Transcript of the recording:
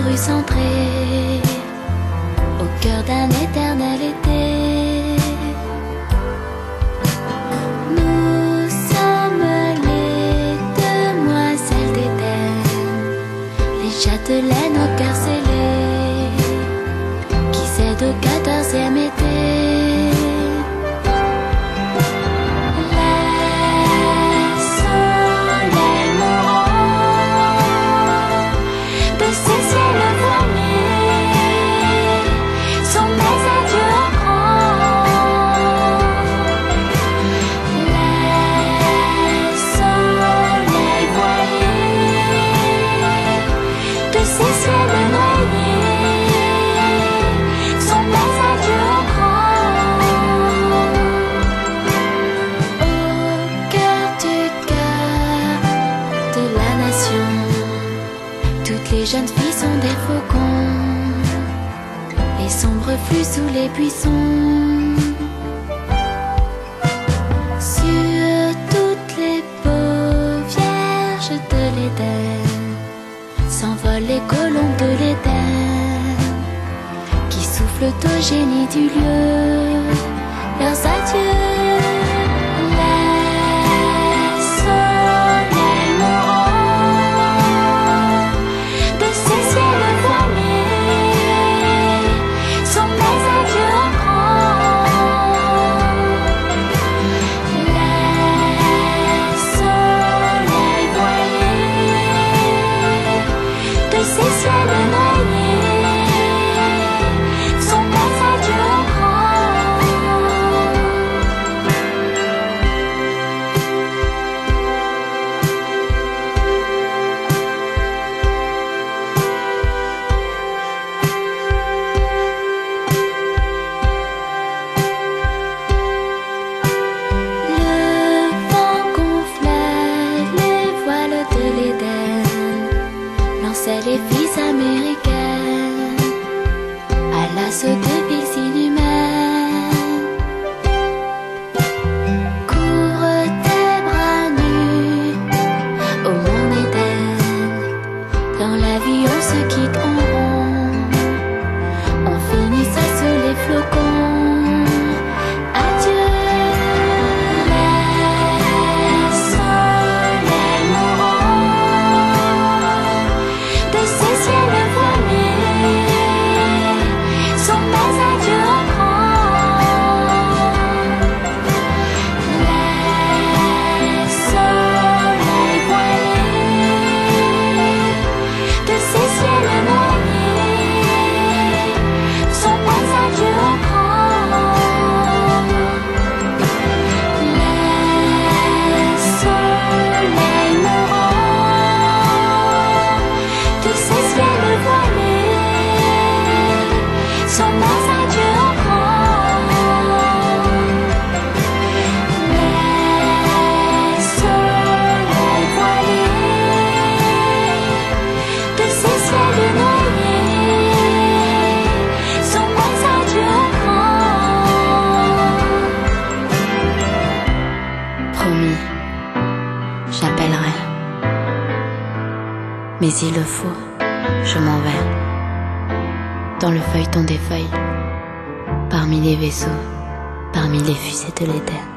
rues centrées au cœur d'un éternel été. Nous sommes les demoiselles d'Éden, les châtelaines au cœur scellé, qui cèdent au 14e été. Toutes les jeunes filles sont des faucons, les sombres flux sous les buissons. Sur toutes les peaux vierges de l'Éden s'envolent les colombes de l'Éden, qui soufflent au génie du lieu leurs adieux. Les filles américaines à l'assaut de villes inhumaines. Couvre tes bras nus au monde Éden. Dans la vie on se quitte en rond, on finit ça sous les flocons. Adieu les soleils mourants, de ces ciels voilés, sont mes adieux au grand. Les soleils voilés, de ces ciels noyés, sont mes adieux au grand. Les soleils mourants, de ces ciels voilés, sont mes adieux au grand. Les soleils voilés, de ces ciels noyés, sont mes adieux au grand. Promis, j'appellerai. Mais s'il le faut, je m'en vais dans le feuilleton des feuilles, parmi les vaisseaux, parmi les fusées de l'Éden.